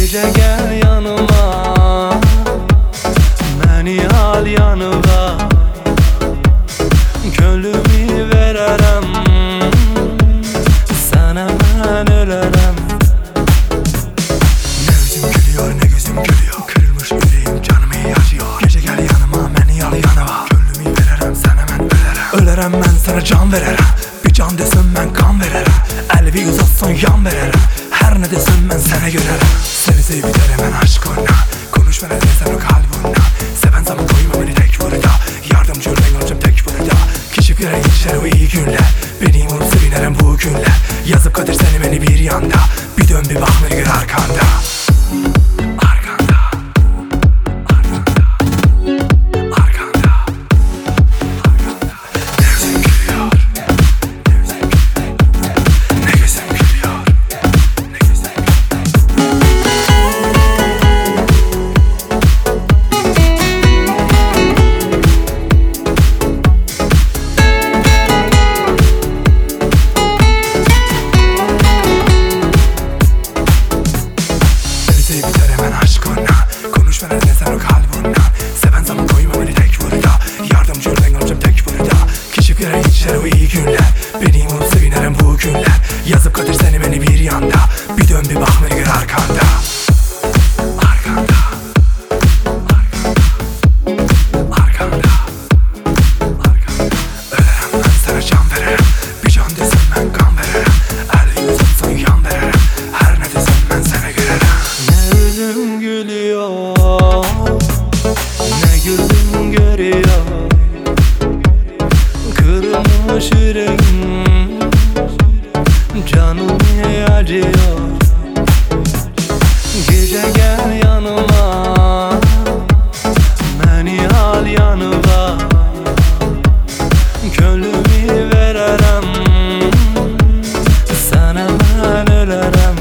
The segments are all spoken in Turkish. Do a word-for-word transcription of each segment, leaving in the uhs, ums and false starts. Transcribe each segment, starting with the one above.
Gece gel yanıma, beni al yanıma, gönlümü vererem, sana ben ölerem. Ne yüzüm gülüyor ne gözüm gülüyor, kırılmış yüreğim canımı acıyor. Gece gel yanıma beni al yanıma, gönlümü vererem sana ben ölerem. Ölerem ben sana can vererem, bir can desin ben kan vererem. Elvi uzatsan yan vererem, her ne desin ben sana görerem. Seni sevip biterim ben aşkına, konuş bana desen o kalbuna. Seven zaman koyma beni tek burada, yardımcı ben olacağım tek burada. Keşif yere geçer o iyi günler, beni vurup sevinerim bu günler. Yazıp kadir seni beni bir yanda, bir dön bir bak beni gör arkanda. Biter hemen aşkına, konuş bana desen o kalbuna. Seven zaman koyma beni tek burada, yardımcı ben olacağım tek burada. Keşif yere geçer o iyi günler, beni vurup sevinerim bu günler. Yazıp kadir seni beni bir yanda, bir dön bir bak beni gör arkanda. Arkanda, arkanda, arkanda, arkanda. Ölerem ben sana can vererem, bir can desem ben kan vererem. Elvi uzatsan yan vererem, her ne desem ben sana görerem. Ne yüzüm gülüyor, ne gözüm görüyor, kırılmış yüreğim canımı acıyor. Gece gel yanıma, beni al yanıma, gönlümü vererem, sana ben ölerem.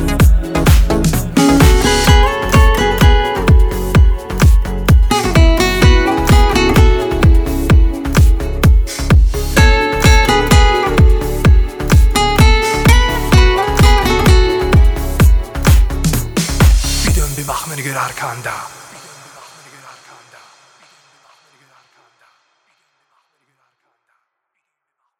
Bir bak beni gör arkanda.